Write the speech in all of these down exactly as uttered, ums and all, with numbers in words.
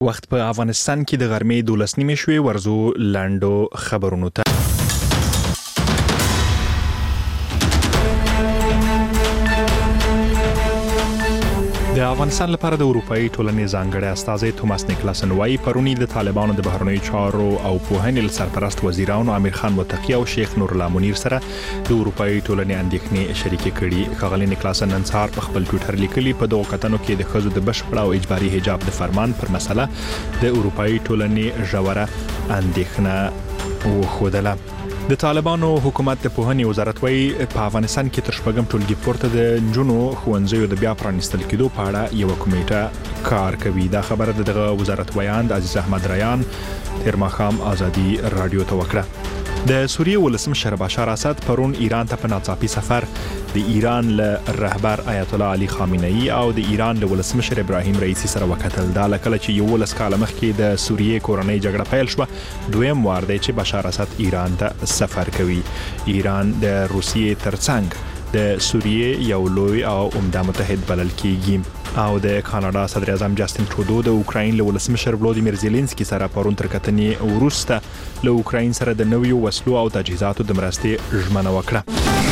وخت په افغانستان کې د غرمې دولس نیمې شوې. ورزو لاندو خبرونو ته. د افغانستان لپاره د اروپאי ټولنې ځانګړی استازی توماس نیکلاسن وايي پرونی د طالبانو د بهرنیو چارو او پوهنې سرپرست وزیرانو امیر خان متقی او شیخ نور الله منیر سره د اروپאי ټولنې اندېښنې شریکې کړي. ښاغلي نیکلاسن نن سهار په خپل ټویټر لیکلي په دغو کتنو کې د ښځو د بشپړ او اجباري حجاب د فرمان پر مسله د اروپאי ټولنې ژوره اندېښنه وښودله. د طالبانو حکومت د پوهنې وزارت وايي په افغانستان کې تر شپږم ټولګي پورته د نجونو ښوونځیو د بیا پرانیستل کېدو په اړه یو کمیټه کار کوي. دا خبره دغه وزارت ویاند عزیز احمد ریان تیر ماښام ازادي رادیو ته وکړه. د سوریې ولسمشر بشار اسد پرون ایران ته په ناڅاپي سفر د ایران له رهبر آیت الله علي خامنه‌ای او د ایران له ولسمشر ابراهیم رئیسی سره وکتل. دا لکه چې یو ولس کال مخکې د سوریې کورنۍ جګړه پیل شوه دویم وار دی چې بشار اسد ایران ته سفر کوي. ایران د روسیې ترڅنګ د سوریې یو لوی او عمده متحد بلل کیږي او د کاناډا صدر اعظم جاستین ټرودو د اوکراین له ولسمشر ولودیمیر زيلنسکي سره پرون تر کتنې وروسته له اوکراین سره د نویو وسلو او تجهیزاتو د مرستې ژمنه وکړه.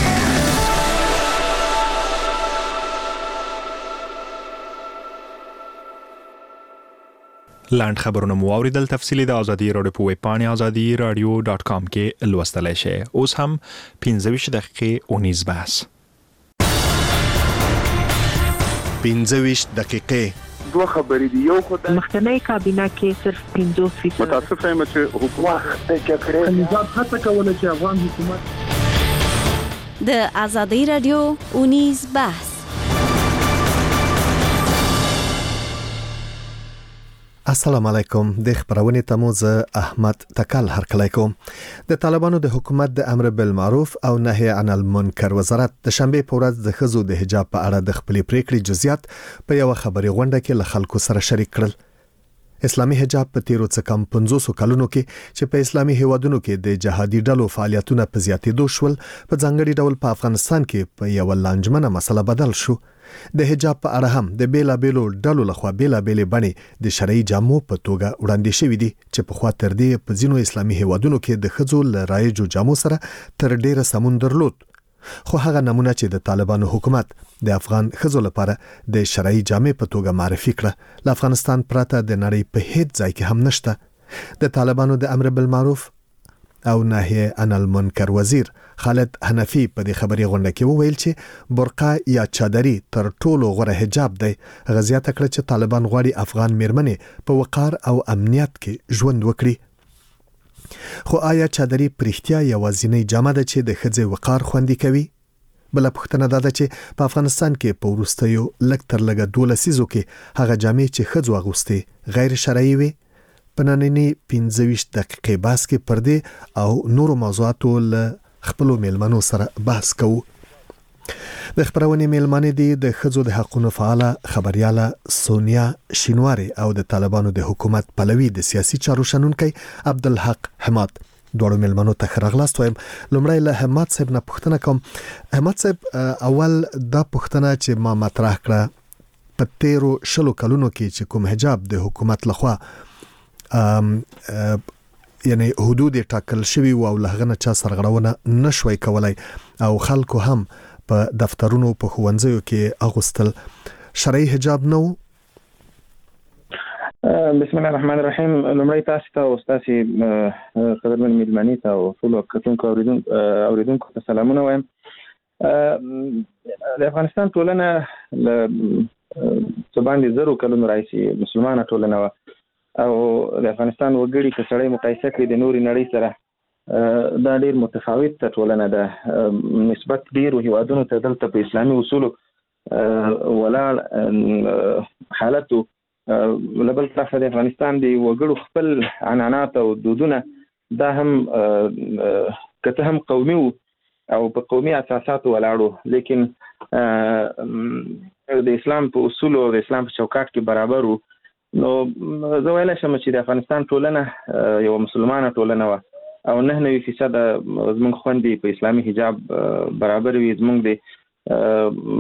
لاند خبرونه مو اوریدل. تفصیلی د ازادي رادیو په ویب پاڼه ازادي رادیو ډاټ کام کې لوستلای شئ. اوس هم پنځه ویشت دقیقې اونیز بحث. پنځه ویشت دقیقې دوه خبرې دي. یو خو د مخکنی کابینه کې صرف پنځوس فیصد متاسف یم چې حکومت د کړې نظام هڅه کوله چې افغان حکومت د ازادي رادیو اونیز بحث. السلام علیکم. د خبرونه تموز احمد تکل هرکلی کوم. د طالبانو د حکومت د امر بالمعروف او نهي عن المنکر وزارت د شنبه په ورځ د ښځو د حجاب په اړه د خپلې پریکړې جزئیات په یو خبري غونډه کې له خلکو سره شریک کړل. اسلامي حجاب په تیرو څه کم پنځوس کلونو کې چې په اسلامي هیوادونو کې د جهادي ډلو فعالیتونه په زیاتېدو شول په ځانګړي ډول په افغانستان کې په یو لانجمنه مسله بدل شو. د حجاب په اړه هم د بیلا بیلو ډلو لخوا بیلا بیلې بڼې د شرعي جامو په توګه وړاندې شوې دي چې په خوا تر دې په ځینو اسلامي هیوادونو کې د ښځو له رایجو جامو سره تر ډیره سمون درلود. خو هغه نمونه چې د طالبانو حکومت د افغان ښځو لپاره د شرعي جامې په توګه معرفي کړه له افغانستان پرته د نړۍ په هیڅ ځای کې هم نشته. د طالبانو د امر بالمعروف او نهي عن المنکر وزیر خالد حنفی په دې خبري غونډه کې وویل چې برقه یا چادري تر ټولو غوره حجاب دی. غزيات کړ چې طالبان غواړي افغان میرمنې په وقار او امنیت کې ژوند وکړي. خو آیا چادري پرختیا یوازینی جامه ده چې د ښځې وقار خوندي کوي؟ بل پوښتنه ده چې په افغانستان کې په وروستیو لږ تر لږه دولسیزو کې هغه جامې چې ښځو اغوستي غیر شرعي وي. په نننۍ پنځه ویشت دقیقې بحث کې پر دې او نورو موضوعاتو له خپلو میلمنو سره بحث کوو. د خبرونې میلمنې دي د ښځو د حقونو فعاله خبرياله سونیا شینواری او د طالبانو د حکومت پلوي د سیاسي چارو شنونکي عبدالحق حماد. دوړو میلمنو ته خراغلاست وایم. لومړی له حماد صاحب نه پوښتنه کوم. حماد صاحب اول دا پوښتنه چې ما مطرح کړه په تیرو شلو کلونو کې چې کوم حجاب د حکومت لخوا ام یعنی حدود ټاکل شوی او لهغه نه چا سرغړونه نشوي کولای او خلکو هم په دفترونو په ښوونځیو کې اغوستل شرعي حجاب نو. بسم الله الرحمن الرحیم. لمړی تاسو ته او تاسو قدرمن میلمنې ته او ټول کتونکو اوریدونکو اوریدونکو ته سلامونه وایم. د افغانستان ټولنه له څه باندې زرو کلونو راځي مسلمانه ټولنه و او د افغانستان وګړي که سړی مقایسه کړي د نوري نړۍ سره دا ډیر متفاوت ټولنه ده. نسبت ډیرو هیوادونو ته دلته په اسلامي اصولو ولاړ حالت لبل طرفه د افغانستان د وګړو خپل عنعنات او دودونه دا هم کته هم قومي او په قومي اساساتو ولاړو لیکن د اسلام په اصولو او د اسلام په چوکاټ کې برابر وو. نو زه ویلی شم چې د افغانستان ټولنه یو مسلمانه ټولنه وه او نه نوي فیصد زموږ خویندې په اسلامي حجاب برابر وي. زموږ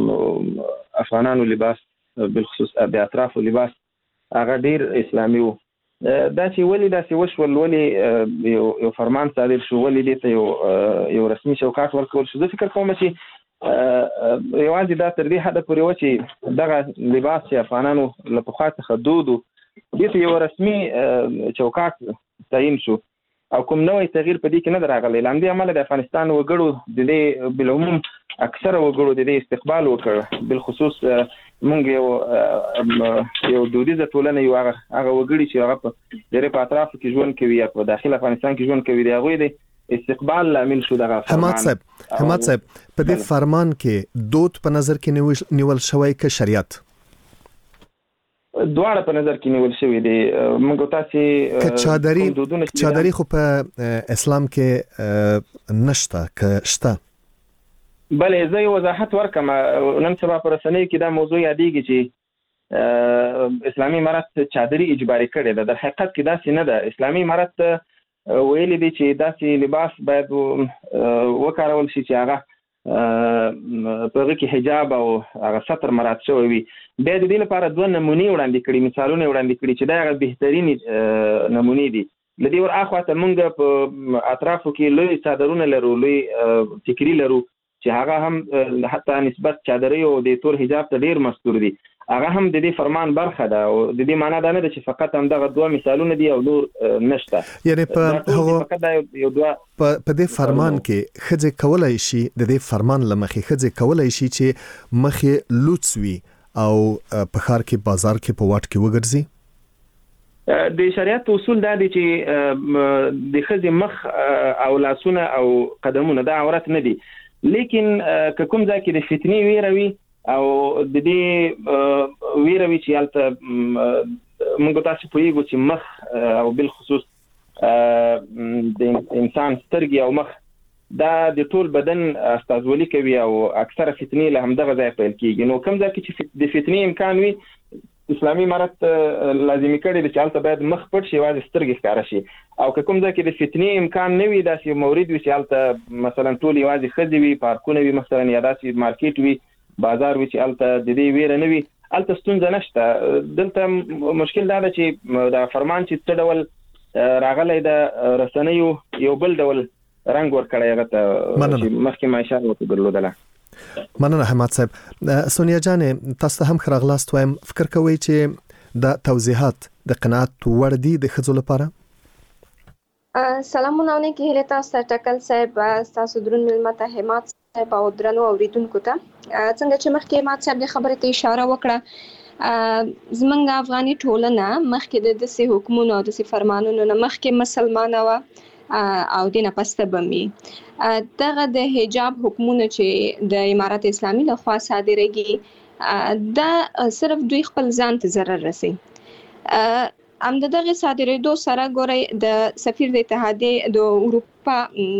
د افغانانو لباس بالخصوص د اطرافو لباس هغه ډیر اسلامي وو دا چې ولې دا چې وشول ولې یو یو فرمان صادر شو ولې دې ته یو یو رسمي چوکاټ ورکول شو. زه فکر کوم چې یوازې دا تر دې حده پورې و چې دغه لباس چې افغانانو له پخوا څخه دود و دې ته یو رسمي چوکاټ تعیین شو او کوم نوې تغییر په دې کې نه دی راغلی. له همدې امله د افغانستان وګړو د دې بالعموم اکثره وګړو د دې استقبال وکړ. بالخصوص مونږ یو یو دودیزه ټولنه یو هغه هغه وګړي چې هغه په ډېرې په اطرافو کې ژوند کوي یا په داخل افغانستان کې ژوند کوي د هغوی د استقبال لامل شو دغه فرمان. حماد صاحب حماد صاحب په دې فرمان کې دود په نظر کې نیول شوی که شریعت؟ دواړه په نظر کې نیول شوی دی. موږ تاسو که چادري چادري خو په اسلام کې نشته که شته؟ بلې زه یو وضاحت ورکم. نن سبا په رسنیو کې دا موضوع یادېږي چې اسلامي امارت چادري اجباري کړې ده. در حقیقت کې داسې نه ده. اسلامي امارت ویلي دي چې داسې لباس باید وکارول شي چې هغه په هغه کې حجاب او هغه ستر مراعات شوی وي. بیا د دې لپاره دوه نمونې وړاندې کړي، مثالونه وړاندې کړي چې دا هغه بهترینې نمونې دي. له دې ور اخوا ته موږ په اطرافو کې لوی چادرونه لرو، لوی ټیکري لرو چې هغه هم حتی نسبت چادري او د تور حجاب ته ډیر مستور دي. هغه هم د دې فرمان برخه ده او د دې معنی دا نه ده چې فقط هم دغه دوه مثالونه دي او نور نشته. یعنی په هغه په دې فرمان کې خځه کولای شي د دې فرمان لمخې خځه کولای شي چې مخې لوڅوي او په خار کې بازار کې په واټ کې وګرځي. د شریعت اصول دا دي چې د خځې مخ او لاسونه او قدمونه دا عورت نه دي، لیکن که کوم ځای کې د فتنې ویره وي او د دې ویره وي چې هلته موږ تاسو پوهیږو چې مخ او بالخصوص د انسان سترګې او مخ دا د ټول بدن استازولي کوي او اکثره فتنې له همدغه ځای پیل کېږي. نو کوم ځای کې چې د فتنې امکان وي اسلامي امارت لازمي کړی دی چې هلته باید مخ پټ شي، یوازې سترګې ښکاره شي. او که کوم ځای کې د فتنې امکان نه وي، داسې یو مورد وي چې هلته مثلا ټول یوازې ښځې وي، پارکونه وي مثلا، یا داسې مارکیټ وي، بازار وي چې هلته د دې ویره نه وي، هلته ستونزه نشته. دلته مشکل دا ده چې دا فرمان چې څه ډول راغلی د رسنیو یو بل ډول رنګ ورکړی هغه ته چې مخکې ما اشاره ورته درلودله. مننه حماد صاحب. سونیا جانې تاسو ته هم ښه راغلاست وایم. فکر کوئ چې دا توضیحات د قناعت وړ دي د ښځو لپاره؟ سلامونه علیکم هله تاسو ته ټکل صاحب، تاسو درون ملما ته حماد صاحب او درنو اوریدونکو ته. څنګه چې مخکې حماد صاحب د خبرې ته اشاره وکړه، زمونږ افغاني ټولنه مخکې د داسې حکمونو او داسې فرمانونو نه مخکې مسلمانه وه او دینه پسته بمي. دغه د حجاب حکمونه چې د امارت اسلامي له خوا صادرېږي دا صرف دوی خپل ځان ته ضرر رسي. ام د دغه صادرېدو سره ګورئ د سفیر د اتحادیې د اروپا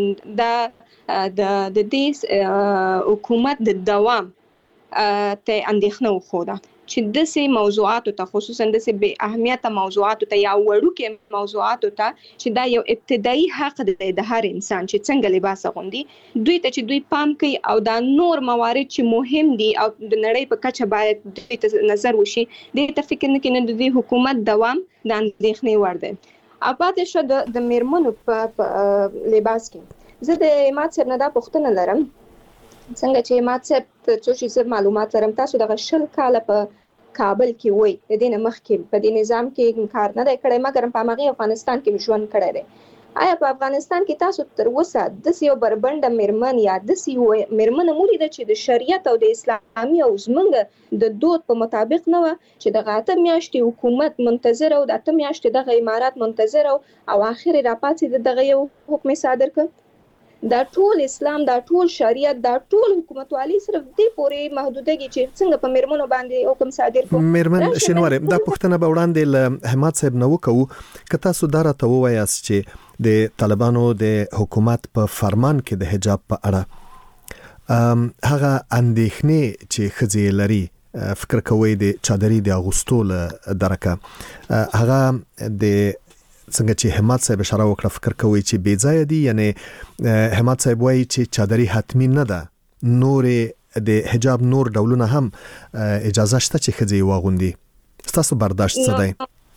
د د دې حکومت د دوام ته اندېښنه وښوده چې داسې موضوعاتو ته خصوصا داسې بې اهمیته موضوعاتو ته یا وړوکې موضوعاتو ته چې دا یو ابتدایي حق دی د هر انسان چې څنګه لباس اغوندي، دوی ته چې دوی پام کوي او دا نور موارد چې مهم دي او د نړۍ په کچه باید دوی ته نظر وشي، دې ته فکر نه کوي د دې حکومت دوام د اندېښنې وړ دی. او پاتې شو د میرمنو په لباس کې زه د حماد صاحب نه دا پوښتنه لرم، څنګه چې حماد صاحب څو چې زه معلومات لرم تاسو دغه شل کاله په کابل کې وای، د دې نه مخکې په دې نظام کې کار نه دی کړی مګر په هغه افغانستان کې ژوند کړی دی. آیا په افغانستان کې تاسو تر اوسه داسې یو بربنډه میرمن یا داسې میرمنه ولیده چې د شریعت او د اسلامي او زمونږ د دود په مطابق نه وه چې دغه اته میاشتې حکومت منتظر او د اته میاشتې دغه امارات منتظر او اخر راپاتې دغه یو حکم صادر کړ؟ دا ټول اسلام، دا ټول شریعت، دا ټول حکومتوالي صرف دې پورې محدودېږي چې څنګه په میرمنو باندې حکم صادر کړو. میرمن شینواري دا پوښتنه به وړاندې له حماد صاحب نه وکړو که تاسو دا راته ووایاست چې د طالبانو د حکومت په فرمان کې د حجاب په اړه هغه اندېښنې چې ښځې لري، فکر کوئ د چادري د اغوستو له درکه هغه د څنګه چې حماد صاحب اشاره وکړه فکر کوي چې بې ځایه دي؟ یعنی حماد صاحب وایي چې چادري حتمی نه ده، نور د حجاب نور ډولونه هم اجازه شته چې ښځې واغوندي. ستاسو برداشت څه دی؟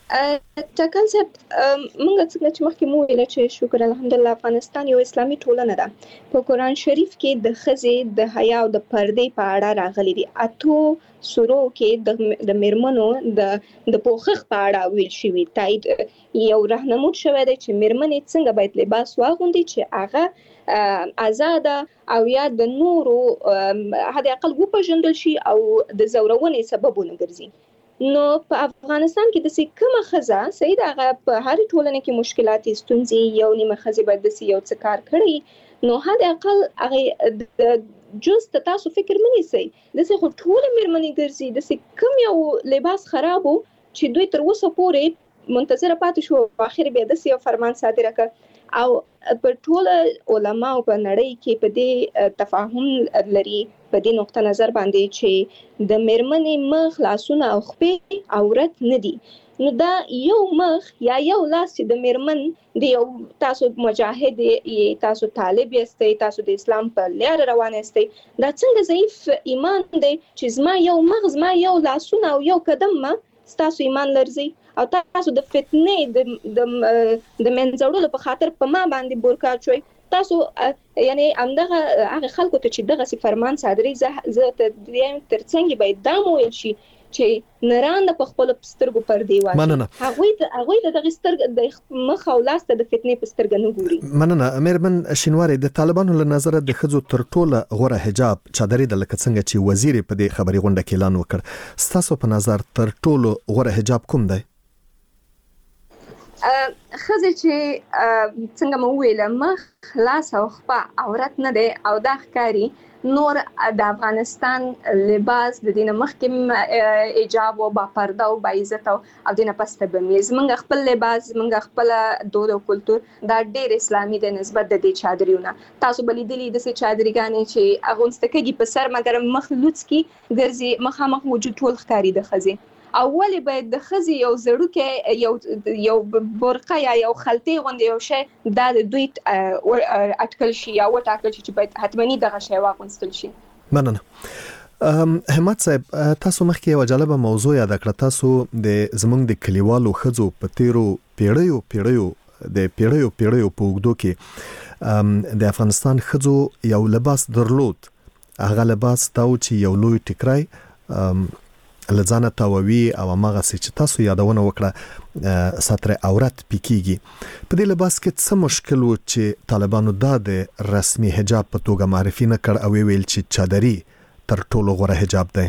ټاکل صاحب موږ څنګه چې مخکې مو ویل چې شکر الحمدلله افغانستان یو اسلامي ټولنه ده. په قرآن شریف کې د ښځې د حیا او د پردې په اړه راغلي دي. اتو سورو کې د د میرمنو د د پوښښ په اړه ویل شوي. تایید یو راهنمود شوی دی چې میرمنې څنګه باید لباس واغوندي چې هغه آزاده او یا د نورو حد اقل وپېژندل شي او د زورونې سبب ونه ګرځي. نو په افغانستان کې د څه کومه ښځه صحیح ده هغه په هر ټولنه کې مشکلات ستونزې یو نیمه ښځې باید داسې یو څه کار کړی نو حد اقل هغه د جز تاسو فکر منی سي داسې خو ټول میرمنې ګرځي داسې کوم یو لباس خراب وو چې دوی تر اوسه پورې منتظره پاتې شو اخر بیا داسې یو فرمان صادر کړ او په ټول علما او په نړۍ کې په دې تفاهم لري په دې نقطه نظر باندې چې د میرمنې مخ لاسونه او خپې عورت نه دي. نو دا یو مخ یا یو لاس چې د میرمن د یو تاسو مجاهد یې تاسو طالب یاستئ تاسو د اسلام په لار روان یاستئ دا څنګه ضعیف ایمان دی چې زما یو مغز زما یو لاسونه او یو قدم ما تاسو ایمان لرزي او تاسو د فتنې د د د منځوړلو په خاطر په ما باندې بورکا چوي تاسو یعنی همدغه هغه خلکو ته چې دغه فرمان صادري زه ته دیم ترڅنګ باید دا مو شي چې نران د خپل سترګو پر دی واچي هغه د هغه د دغه سترګ د مخ او لاس ته د فتنې په سترګ نه ګوري. مننه میرمن شینواری د طالبانو له نظر د خزو تر ټوله غوره حجاب چادرې د لکه څنګه چې وزیر په دې خبري غونډه کې اعلان وکړ ستاسو په نظر تر ټوله غوره حجاب کوم دی؟ خزه چې څنګه مو ویل مخ لاس او خپه عورت نه دی او دا ښکاری نور د افغانستان لباس د دینه مخکې حجاب او با پرده او با عزت او دینه پسته بمیز منګ خپل لباس منګ خپل دود او کلچر دا ډېر اسلامي د نسبت د دې چادرونه تاسو بلیدلی د سې چادرګانې چې اغونستکږي په سر مګر مخ لوڅ کی ګرځي مخامخ وجود ټول ښکاری د خزي اول باید د خزي یو زړوکه یو یو برقه یا یو خلطه غوندې یو شی دا د دوی اټکل شي یا وټاکل شي چې باید حتمنی دغه شی واغونستل شي. مننه همت صاحب تاسو مخکې یو جالبه موضوع یاد کړه تاسو د زمونږ د کلیوالو خزو په تیرو پیړیو پیړیو د پیړیو پیړیو په وګړو کې د افغانستان خزو یو لباس درلود هغه لباس تاو چې یو لوی ټکرای لزانه تاووي او ماغه چې تاسو یادونه وکړه ساتر عورت پکېږي په دې لباس کې څه مشکل و چې طالبانو د رسمي حجاب په توګه معرفي نه کړ او ویل چې چادري تر ټولو غوره حجاب دی.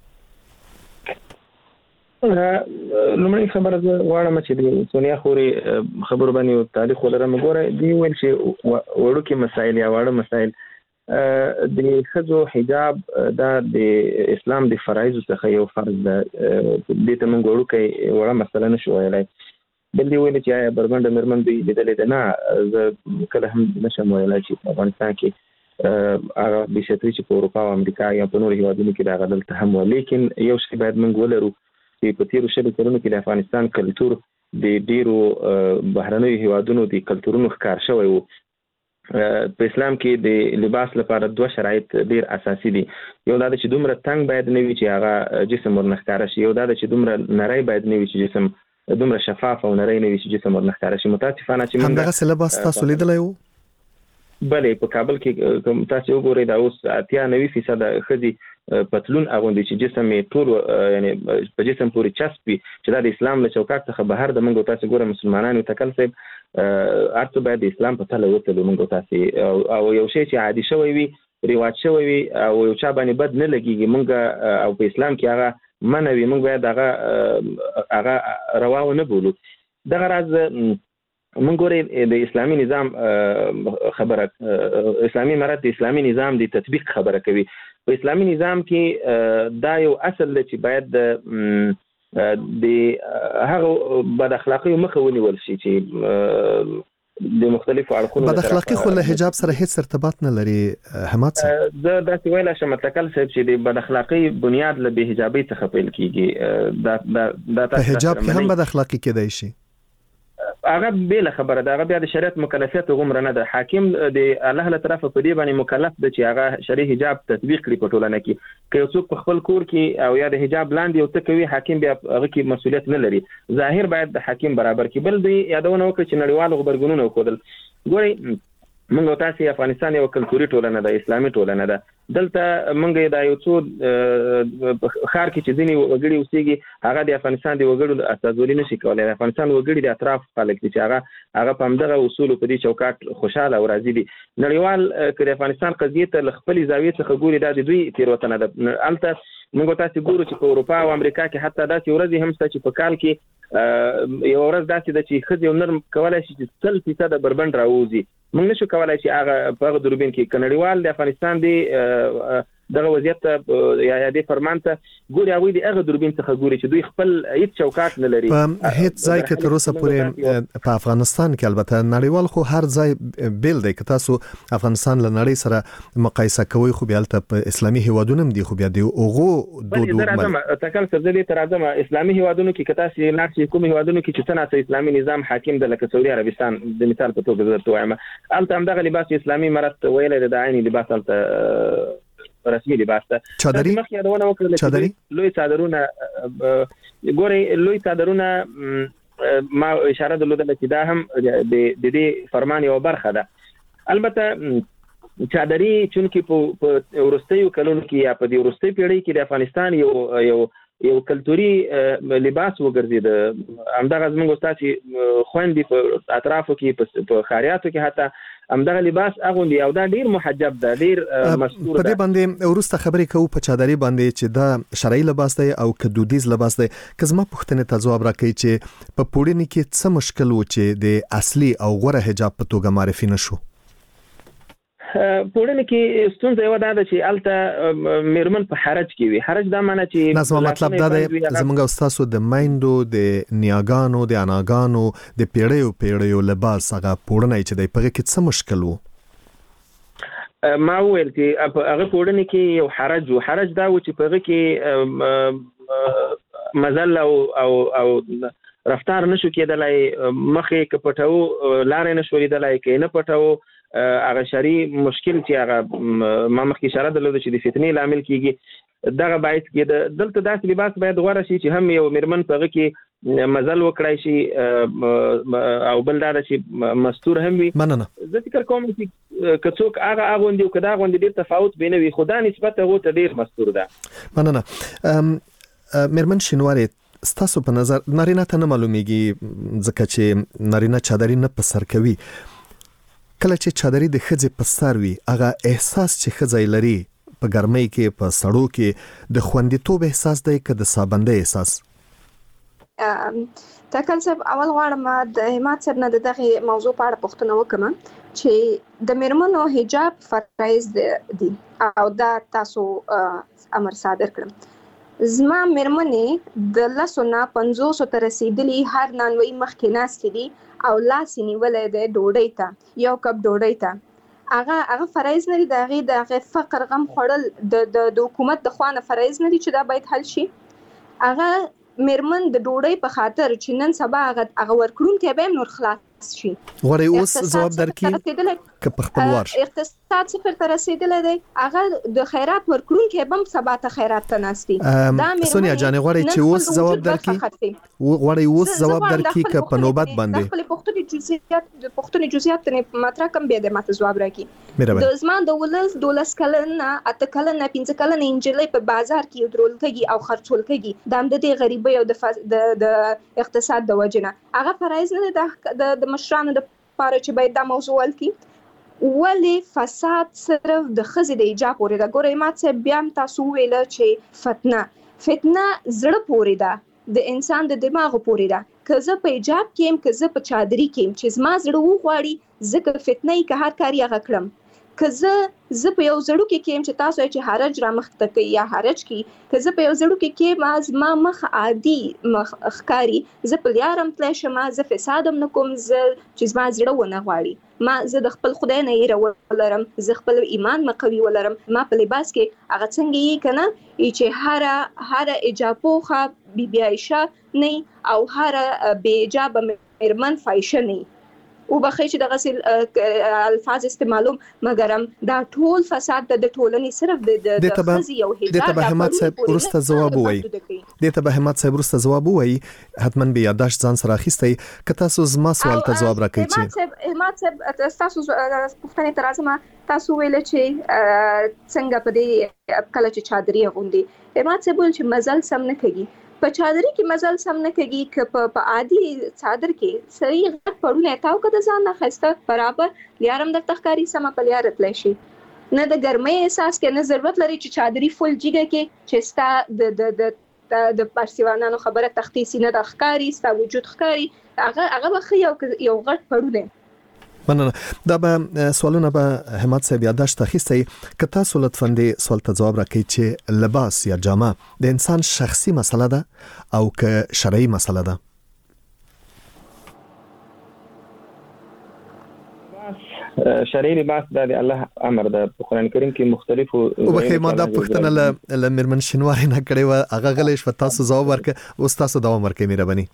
لومړی خبره زه غواړم چې د سونیا خوري خبرو باندې تاریخ ولرم ګوره دی ویل چې وړوکی مسایل یا واړه مسایل د خزو حجاب دا د اسلام د فرایض څخه یو فرض ده د ته موږ وړوکی وړه مسله نشو ویلای بل دی ویل چې آیا بربنده مرمن دی لیدلې ده نه زه کله هم نشم ویلای چې په افغانستان کې هغه د شتري چې په اروپا او امریکا یا په نورو هیوادونو کې دا غدل ته هم لیکن یو شی باید موږ ولرو چې په تیرو شلو کلونو کې د افغانستان کلچر د ډیرو بهرنیو هیوادونو د کلچرونو ښکار شوی وو. په اسلام کې د لباس لپاره دوه شرایط ډیر اساسي دي یو دا چې دومره تنگ باید نه وي چې هغه جسم ورنښکاره شي یو دا چې دومره نری باید نه وي چې جسم دومره شفاف او نری نه وي چې جسم ورنښکاره شي. متاسفانه چې همدغه لباس تاسو لیدلی وو؟ بلې په کابل کې تاسو وګورئ دا اوس اتیا نوي فیصد خزي پتلون اغوندي چې جسم یې ټول یعنی په جسم پورې چسپي چې دا د اسلام له چوکاټ څخه بهر د منګو تاسو ګوره مسلمانانو تکل صاحب ارته باید د اسلام په تله وته منګو تاسو او یو شی چې عادي شوی وي ریواج شوی وي او یو چا باندې بد نه لګيږي منګه او په اسلام کې هغه منوي منګ باید هغه هغه رواو نه بولو. دغه راز من ګورې د اسلامي نظام خبره اسلامي امارت د اسلامي نظام د تطبیق خبره کوي. په اسلامي نظام کې دا یو اصل دی چې باید د هغه بد اخلاقی مخه ونیول شي چې د مختلفو اړخونو بد اخلاقی خو له حجاب سره هیڅ ارتباط نه لري. همت زه دا څه ویل شم تکل صاحب چې د بد اخلاقی بنیاد له به حجابي څخه پیل کیږي. دا دا په حجاب کې هم بد اخلاقی کېدای شي هغه بیل خبره ده، هغه بیا د شریعت مکلفیت غومره نه ده. حاکم د الله له طرفه په دې باندې مکلف ده چې هغه شرعي حجاب تطبیق کړي په ټولنه کې. که یو څوک په خپل کور کې او یا د حجاب لاندې یو څه کوي، حاکم بیا هغه کې مسؤلیت نه لري. ظاهر باید د حاکم برابر کړي. بل دوی یادونه وکړي چې نړیوالو غبرګونونه وکړل. ګورئ موږ تاسو افغانستان یو کلتوري ټولنه ده، اسلامي ټولنه ده. دلته موږ دا یو څو خار کې چې ځینی وګړي اوسېږي، هغه د افغانستان د وګړو استازولي نشي کولای. د افغانستان وګړي د اطراف خلک دي چې هغه هغه په همدغه اصول په دې چوکاټ خوشاله او راضي دي. نړیوال که د افغانستان قضیه ته له خپل زاویې څخه ګوري، دا د دوی تیروتنه ده. البته موږ تاسو ګورو چې په اروپا او امریکا کې حتی داسې ورځې هم شته چې په کال کې یو ورځ داسې ده چې ښځې او نر کولی شي چې سل فیصده بربنډ راووځي. موږ نشو کولای چې هغه په هغه دوربین کې که نړیوال د افغانستان دی دغه وضعیت ته یا د فرمان ته ګوري، هغوی د هغه دوربین څخه ګوري چې دوی خپل هیڅ چوکاټ نه لري. په هیڅ ځای کې تر اوسه پورې په افغانستان کې البته نړیوال خو هر ځای بیل دی. که تاسو افغانستان له نړۍ سره مقایسه کوئ، خو بیا هلته په اسلامي هیوادونو هم دي، خو بیا د هغو دودو تکل سر زه تر اعظم اسلامي هیوادونو کې که تاسو لاړ شئ کوم هیوادونو کې چې څنګه اسلامي نظام حاکم ده، لکه سعودي عربستان د مثال په توګه درته وایم، هلته همدغه لباس اسلامي مرد ویلی د عیني لباس هلته رسمي لباس ته چادري چادري لوی چادرونه. ګورئ لوی چادرونه ما اشاره درلوده چې دا هم د دې فرمان یو برخه ده. البته چادري چونکې په وروستیو کلونو کې یا په دې وروستۍ پیړۍ کې د افغانستان یو یو یو کلتوري لباس وګرځید. همدغه زموږ استاد خويندې په اطرافو کې په خاریاتو کې حتی همدغه لباس اغوندي او دا ډیر محجب ده، ډیر مستور ده. په دې باندې ورسته خبرې کوو په چادري باندې چې دا شرعي لباس دی او که دودیز لباس دی. که زما پوښتنې ته ځواب راکړئ چې په پوړني کې څه مشکل و چې د اصلي او غوره حجاب په توګه معرفي نشو؟ پوړني کې ستونزه یو ده چې الته میرمن په حرج کې وي. حرج دا معنی چې نظم مطلب دا دی زمونږ استادو د مایندو د نیاګانو د اناګانو د پیړیو پیړیو لباس هغه پوړنی چې دی په کې څه مشکل وو؟ ما ویل چې هغه پوړني کې یو حرج و. حرج دا و چې په کې مزل او او او رفتار نشو کېدلای، مخې که پټو لارې نشو لیدلای، که نه پټو هغه شری مشکل چې هغه ما مخکې اشاره درلوده چې د فتنې لامل کیږي. دغه باعث کېده دلته داسې لباس باید غوره شي چې هم یو میرمن په هغه کې مزل وکړای شي او بل دا چې مستور هم وي. مننه. زه فکر کوم چې که څوک هغه اغوندي او که دا اغوندي ډېر تفاوت به نه وي، خو دا نسبت هغو ته ډېر مستور ده. مننه. میرمن شینواري، ستاسو په نظر نارینه ته نه معلومیږي ځکه چې نارینه چادري نه په سر کوي. کله چې چادري د ښځې په سر وي، هغه احساس چې ښځه لري په ګرمۍ کې په سړو کې د خوندیتوب احساس دی که د سابندۍ احساس؟ تکل صاحب اول غواړم د همت صاحب نه دغه موضوع په اړه پوښتنه وکړم چې د میرمنو حجاب فرایض دي او دا تاسو امر صادر کړم. زما میرمنې د لسو نه پنځوسو ته رسیدلي هر نانوي مخکې ناستې دي او لاس یې نیولی دی ډوډۍ ته، یو کپ ډوډۍ ته. هغه هغه فرایض نه دي د هغې د هغې فقر غم خوړل د د حکومت د خوا نه فرایض نه دي چې دا باید حل شي. هغه میرمن د ډوډۍ په خاطر چې نن سبا هغه هغه ورکړونکی به هم نور خلاص شي. غواړئ اوس ځواب درکړي که په خپل وار اقتصاد صفر ته رسېدلی دی، هغه د خیرات ورکړونکی به هم سبا ته خیرات ته ناست دي. سونیا جانې غواړئ چې اوس ځواب درکړي؟ غواړئ اوس ځواب درکړي که په نوبت باندې؟ خپلې پوښتنې جزئیات د پوښتنې جزئیات ته مطرح کړم، بیا دې ماته ځواب راکړي. د زما د ولس دولس کلنه اته کلنه پنځه کلنه نجلۍ په بازار کې یودرول کېږي او خرڅول کېږي د همدې غریبۍ او د اقتصاد د وجې نه. هغه فرایض نه دی د مشرانو دپاره چې باید دا موضوع حل کړي. ولې فساد صرف د ښځې د حجاب پورې ده؟ ګورئ مات صاحب بیا هم تاسو وویله چې فتنه فتنه زړه پورې ده، د انسان د دماغو پورې ده. که زه په حجاب کې یم، که زه په چادري کې یم، چې زما زړه وغواړي زه که فتنه یي که هر کار یې هغه کړم. که زه زه په یو زړوکې کې یم چې تاسو یې چې حرج را مخته کوي یا حرج کوي، که زه په یو زړوکې کې ما زما مخ عادي مخ ښکاري، زه په لیارم تلی شم، زه فساد هم نه کوم، زه چې زما زړه ونه غواړي، ما زه د خپل خدای نه یېره ولرم، زه خپل ایمان مقوي ولرم، ما په لباس کې هغه څنګه یې که نه چې هره هره حجاب پوښه بی بی عایشه نه او هره بې حجابه میرمن فایشه نه او بخې چې د غسل الفاظ استعمالوم مګرم دا ټول فساد د ټولنې صرف د د خزي او حجاب د تبهمات صاحب ورسته جواب وایي د تبهمات صاحب ورسته جواب وایي حتما به یاداش ځان سره اخیستي که تاسو زما سوال ته جواب راکړئ چې احمد صاحب تاسو پوښتنه ترازمه تاسو ویل چې څنګه په دې کله چې چادري غوندي احمد صاحب چې مزل سم نه کوي په چادري کې مزل سم نه کوي ک په عادي چادر کې صحیح غټ پړونه تاو کده ځان نه خسته برابر لیارم د تخکاری سم په لیار تل شي نه د ګرمۍ احساس کې نه ضرورت لري چې چادري فل جګه کې چې ستا د د د د پارسیوانانو خبره تختی سینه د ښکاری ستا وجود ښکاری هغه هغه بخي یو یو غټ پړونه مننه دا به سوالونه به همت صاحب یاداشت اخیستی که تاسو لطفاً دې سوال ته جواب راکړئ چې لباس یا جامه د انسان شخصي مسله ده او که شرعي مسله ده شرعي لباس د الله امر ده په قران کریم کې مختلفو او بخې ما دا پوښتنه ل میرمن شینواری نه کړې و هغه غلې شو تاسو جواب ورکړئ او تاسو دوام ورکړئ مهرباني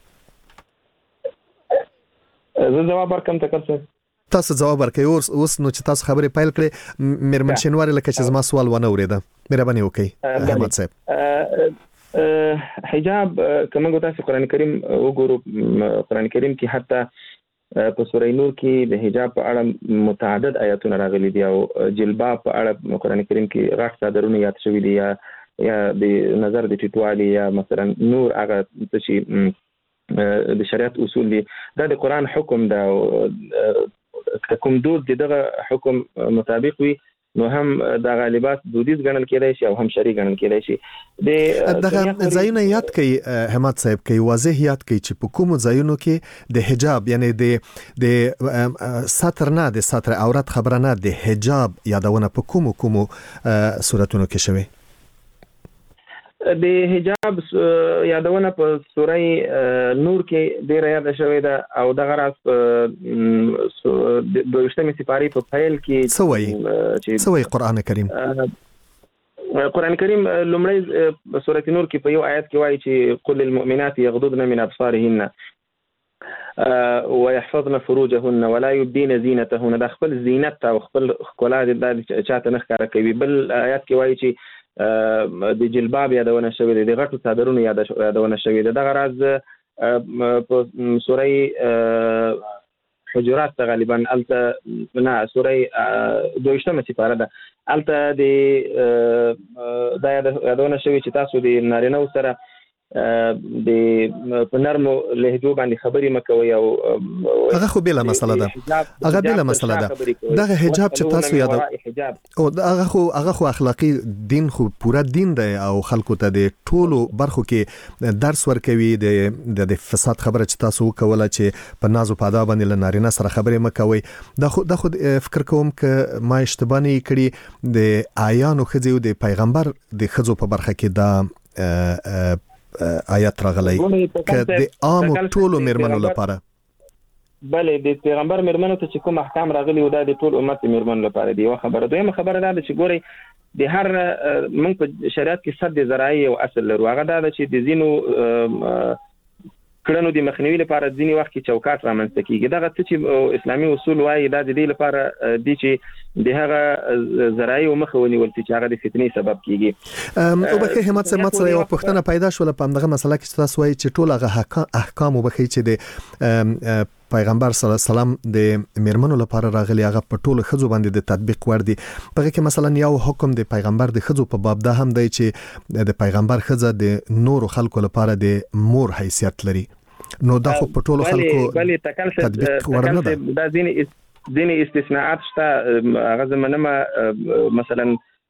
زه جواب ورکم تکرر تاسو جواب ورکړئ اوس نو چې تاسو خبرې پیل کړې میرمن شینواری لکه چې زما سوال ونه اوریده مهرباني وکړئ احمد صاحب حجاب کومه تاسو قران کریم وګورو قران کریم کې حتی په سورې نور کې د حجاب په اړه متعدد آیاتونه راغلي دي او جلباب په اړه قران کریم کې غاښ صادرونه یاد شوی دي یا یا د نظر د ټیټوالي یا مثلا نور هغه چې د شریعت اصول دي دا د قران حکم ده کوم دود دغه حکم مطابق وي نو هم د غالبات دودیز ګڼل کېدای شي او هم شرعي ګڼل کېدای شي دغه ځایونه یاد کړئ همت صاحب کې واضح یاد کړئ چې په کوم ځایونو کې د حجاب یعنی د د ستر نه د ستر عورت خبره نه د حجاب یادونه په کوم کوم صورتونو کې شوی د حجاب یادونه په سورې نور کې ډیره یاد شوې ده او دغه راز د دویشتمې سپارې په پیل کې سوي سوي قران کریم قران کریم لومړی سورې نور کې په یو آیت کې وایي چې قل للمؤمنات يغضضن من ابصارهن ويحفظن فروجهن ولا يبدين زينتهن د خپل زینت او خپل ښکلا د چاته نه ښکاره کوي بل آیت کې وایي چې د جلباب یادونه شوی دی د غټو صادرونو یادونه شوی دی دغه راز په سورې حجرات غالبا الته نه سورې دویشتمه سپاره ده الته د دا یادونه شوی چې تاسو د نارینه سره د په نرمو لهجو باندې خبرې مکوي او هغه خو بل مسله ده هغه بل مسله ده دغه حجاب چې تاسو یاد او هغه خو هغه خو اخلاقی دین خو پورا دین دی او خلکو ته د ټولو برخو کې درس ورکوي د د فساد خبره چې تاسو کوله چې په نازو پادا باندې لنارینه سره خبرې مکوي دا خو د خو فکر کوم ک ما اشتباه نه کړی د آیانو خځو د پیغمبر د خځو په برخه کې دا آیات راغلی که د عام ټولو میرمنو لپاره بلې د پیغمبر میرمنو ته چې کوم احکام راغلي او دا د ټول امت میرمنو لپاره دی یو خبره دویمه خبره دا چې ګوري د هر موږ په شریعت کې صد ذرایع او اصل لرو هغه دا چې د زینو کړنو د مخنیوي لپاره ځینی وخت کې چوکاټ رامنځته کیږي دغه څه چې اسلامي اصول وايي دا د دې لپاره دي چې د هغه ذرایع مخه ونیول چې هغه د فتنې سبب کیږي او بخې همت سمات سره یو پوښتنه پیدا شول په دغه مسله کې تاسو وایي چې ټول هغه احکام وبخې چې د پیغمبر صلی الله علیه وسلم د میرمنو لپاره راغلي هغه په ټولو خځو باندې د تطبیق ور دي په کې مثلا یو حکم د پیغمبر د خځو په باب دا هم دی چې د پیغمبر خځه د نورو خلکو لپاره د مور حیثیت لري نو دا خو په ټولو خلکو تطبیق ورنه ده دا ځینې ځینې استثناءات شته هغه زمونه مثلا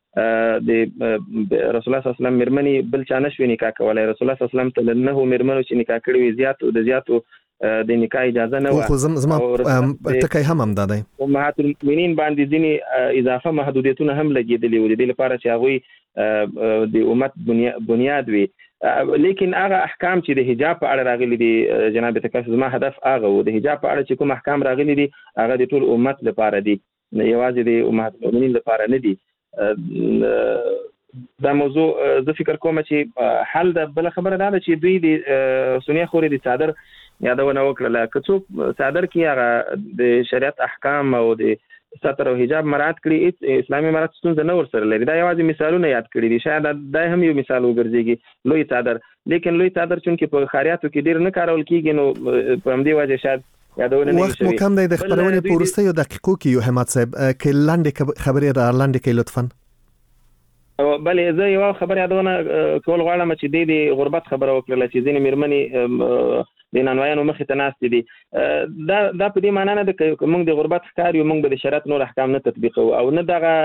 د رسول الله صلی الله علیه وسلم مرمنی بل چا نشوي نکاح کولای رسول الله صلی الله علیه وسلم ته نه مرمنو چې نکاح کړی وي زیات د زیاتو د نکاح اجازه نه و خو زما ټکای هم هم دادای امهات المؤمنین باندې ځینې اضافه محدودیتونه هم لګیدلې و د دې لپاره چې هغه د امت بنیاد وي لیکن هغه احکام چې د حجاب په اړه راغلي دي جناب تکاس زما هدف هغه و د حجاب په اړه چې کوم احکام راغلي دي هغه د ټول امت لپاره دي یوازې د امهات المؤمنین لپاره نه دي دا موضوع زه فکر کوم چې حل د بل خبره ده چې دوی د سنیه خوري د صادر یادونه وکړه که څوک صادر کې هغه د شریعت احکام او د ستر او حجاب مراعات کړي اسلامي مراعات ستونزه نه ورسره لري. دا یوازې مثالونه یاد کړي دي، شاید دا هم یو مثال وګرځيږي لوی صادر، لیکن لوی صادر چونکې په خاریاتو کې ډیر نه کارول کیږي نو په همدې وجه شاید یادونه نه شي. وخت مو کم دی د خبرونې په وروستیو دقیقو کې یو همت صاحب کې لاندې خبرې را لاندې کې لطفاً. بلې زه یو خبر یادونه کول غواړم چې د غربت خبره وکړه چې ځینې میرمنې د نانوایانو مخې ته ناستې دي. دا دا په دې معنا نه ده چې موږ د غربت ښکار یو، موږ به د شریعت نور احکام نه تطبیقوو او نه دغه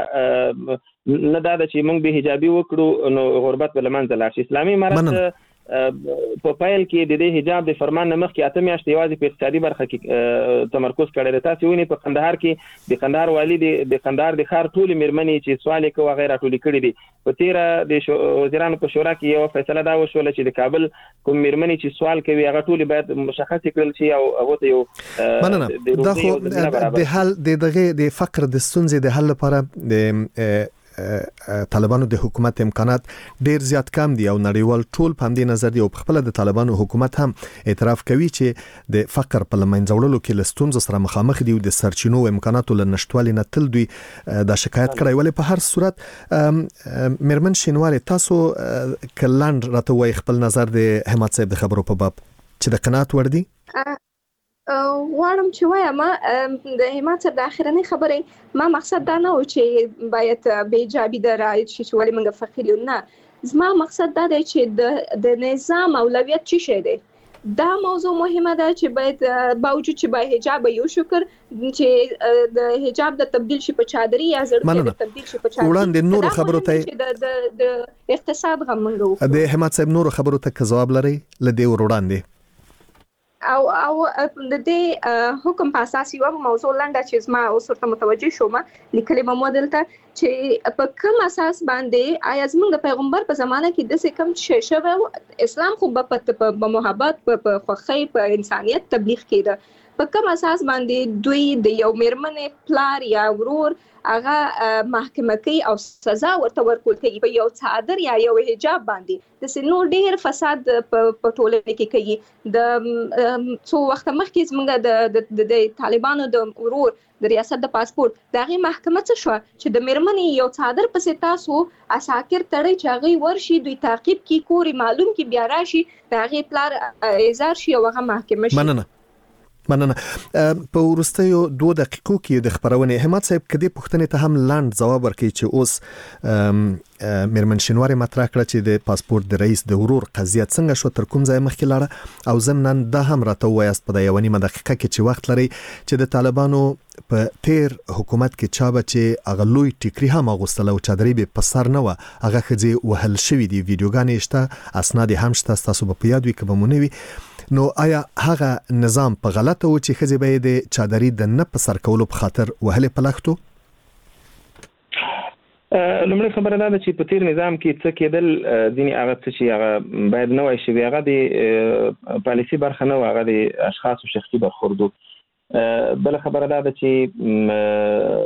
نه دا ده چې موږ به حجابي وکړو نو غربت به له منځه لاړ شي. اسلامي امارت په پایل کې د دې حجاب د فرمان نه مخکې اته میاشتې یوازې په اقتصادي برخه کې تمرکز کړی دی. تاسو وینئ په کندهار کې د کندهار والي د کندهار د ښار ټولې میرمنې چې سوال یې کوه هغه راټولې کړي دي. په تېره د وزیرانو په شورا کې یوه فیصله دا وشوله چې د کابل کوم میرمنې چې سوال کوي هغه ټولې باید مشخص کړل شي او هغه ته یو مننه. دا خو د حل د دغه د فقر د ستونزې د حل لپاره د طالبانو د حکومت امکانات ډیر زیات کم دي او نړیوال ټول په همدې نظر دی او په خپل د طالبانو حکومت هم اعتراف کوي چې د فقر په لمنځه وړلو کې لستونزو سره مخامخ دي او د سرچینو او امکاناتو له نشټوالي نه تل دوی د شکایت کړی. ولې په هر صورت میرمن شینواری تاسو کلاند راته وای خپل نظر د همت صاحب د خبرو په باب چې د قناعت ور دي. غواړم چې وایم د همت صاحب د اخرنۍ خبرې ما مقصد دا نه و چې باید بې حجابي د رعایت شي چې ولې موږ فقیر یو، نه زما مقصد دا دی چې د نظام اولویت څه شی دی. دا موضوع مهمه ده چې باید باوجود چې با حجاب یو شکر چې د حجاب د تبدیل شي په چادري یا زړه د تبدیل شي په چادري. وړاندې نور خبرو ته د د اقتصاد غم منغو د همت صاحب نور خبرو ته جواب لري لدی وړاندې او او د دې حکم په اساس یو موضوع لنډه چې ما اوس ورته متوجه شوم لیکلي مو دلته چې په کوم اساس باندې آیا زموږ د پیغمبر په زمانه کې د څه کم شې شوه اسلام خو په محبت په خوښۍ په انسانيت تبلیغ کړي، په کوم اساس باندې دوی د یو میرمنې پلار یا ورور هغه محکمه کوي او سزا ورته ورکول کوي په یو څادر یا یو حجاب باندې د سينو ډیر فساد په ټولنه کې کوي. د څو وخت مخکې زموږ د د طالبانو د ورور د ریاست د پاسپورت دغه محکمه څه شو چې د میرمنې یو څادر پسې تاسو اساکر تړي چې هغه ورشي دوی تعقیب کی کوري معلوم کی بیا راشي دغه پلار ایزار شي او هغه محکمه شي. مننه مننه. په ورستیو دوه دقیقو کې د خبرونه همت صاحب کدي پښتنې ته هم لاند جواب ورکړي چې اوس میرمن شینواری مطرح کړ چې د پاسپورت د رئیس د ورور قضیه څنګه شو تر کوم ځای مخکې لاړه او ضمن دا هم راته وایست په یوه نیمه دقیقه کې چې وخت لري چې د طالبانو په تیر حکومت کې چا به چې هغه لوی ټیکري هم اغوستله او چادري به په سر نه وه هغه ښځې وهل شوي دي، ویډیوګانې شته، اسناد هم شته، ستاسو به په یاد وي که به مو نه وي. نو آیا هغه نظام په غلطه و چې ښځې به یې د چادري د نه په سر کولو په خاطر وهلې په لښتو؟ لومړی خبره دا ده چې په تیر نظام کې څه کېدل ځینې هغه څه چې هغه باید نه وای شوي هغه د پالیسي برخه نه و، هغه د اشخاصو شخصي برخوردو. بله خبره دا ده چې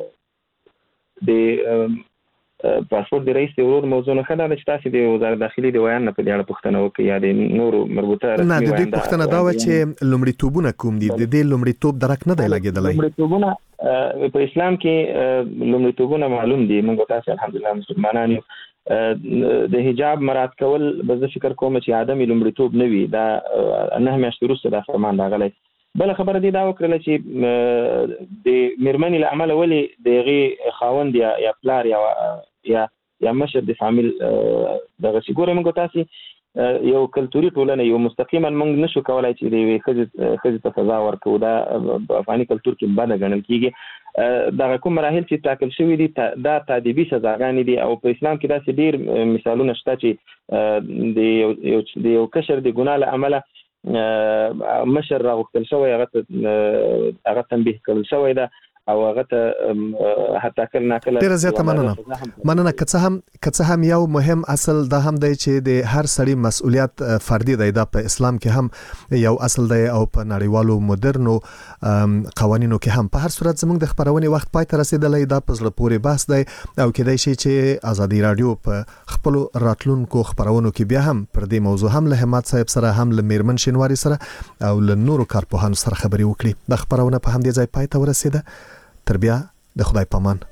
د پاسپورت د رئیس د ورور موضوع نه خدا چې تاسو د وزارت داخلي د ویان نه په دې اړه پوښتنه وکړئ یا د نورو مربوطه نه د دې پوښتنه دا و چې لومړیتوبونه کوم دي، د دې لومړیتوب درک نه دی لګېدلی. لومړیتوبونه په اسلام کې لومړیتوبونه معلوم دي، موږ تاسو الحمدلله مسلمانان یو. د حجاب مراعات کول به زه فکر کوم چې آدمي لومړیتوب نه وي، دا نه میاشتې وروسته دا فرمان راغلی. بل خبره دی دا وکړه چې د میرمنې له امله ولې د هغې خاوند یا یا پلار یا یا یا مشر د فامیل دغه شي ګوره موږ تاسې یو کلتوري ټولنه یو مستقیما موږ نشو کولای چې د یوې ښځې ښځې ته سزا ورکړو، دا په افغاني کلتور کې بده ګڼل کېږي. دغه کوم مراحل چې ټاکل شوي دي دا تادیبي سزاګانې دي او په اسلام کې داسې ډېر مثالونه شته چې د یو کشر د ګناه له امله مشر راغوښتل شوی هغه هغه تنبیه کړل شوی ده او هغه ته حتی کله نه کله ډیر زیاته مننه مننه که څه هم که څه هم یو مهم اصل دا هم دی چې د هر سړي مسؤلیت فردي دی دا په اسلام کې هم یو اصل دی او په نړیوالو مدرنو قوانینو کې هم. په هر صورت زموږ د خبرونې وخت پای ته رسیدلی دا په زړه پورې بحث دی او کېدای شي چې ازادي رادیو په خپل راتلونکو خبرونو کې بیا هم پر دې موضوع هم له همت صاحب سره هم له میرمن شینواری سره او له نورو کارپوهانو سره خبرې وکړي. د خبرونه په همدې ځای پای ته ورسیده. تر بیا د خدای پامان.